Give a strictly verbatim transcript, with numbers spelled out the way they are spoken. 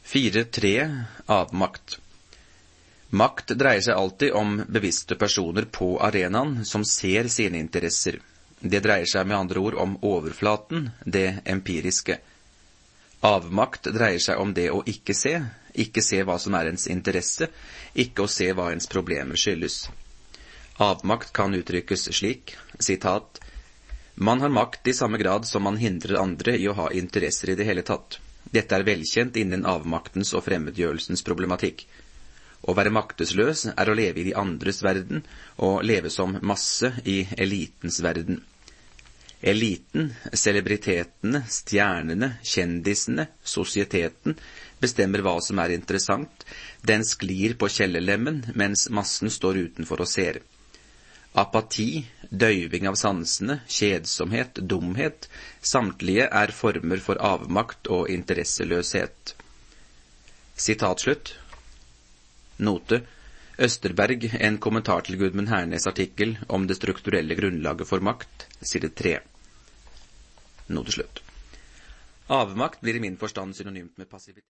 fire tre Avmakt. Makt dreier seg alltid om bevisste personer på arenaen som ser sine interesser. Det dreier seg med andre ord om overflaten, det empiriske. Avmakt dreier seg om det å ikke se, ikke se hva som er ens interesse, ikke å se hva ens problemer skyldes. Avmakt kan uttrykkes slik, sitat, «Man har makt i samme grad som man hindrer andre i å ha interesser i det hele tatt. Dette er velkjent innen avmaktens og fremmedgjørelsens problematikk. Å være maktesløs er å leve i de andres verden, og leve som masse i elitens verden. Eliten, celebritetene, stjernene, kjendisene, sosieteten, bestemmer hva som er interessant. Den sklir på kjellerlemmen, mens massen står utenfor og ser. Apati, døyving av sansene, kjedsomhet, dumhet, samtlige er former for avmakt og interesseløshet.» Sitat slutt. Note: Østerberg, en kommentar til Gudmund Hernes artikkel om det strukturelle grunnlaget for makt, side tre. Note slutt. Avmakt blir i min forstand synonymt med passivitet.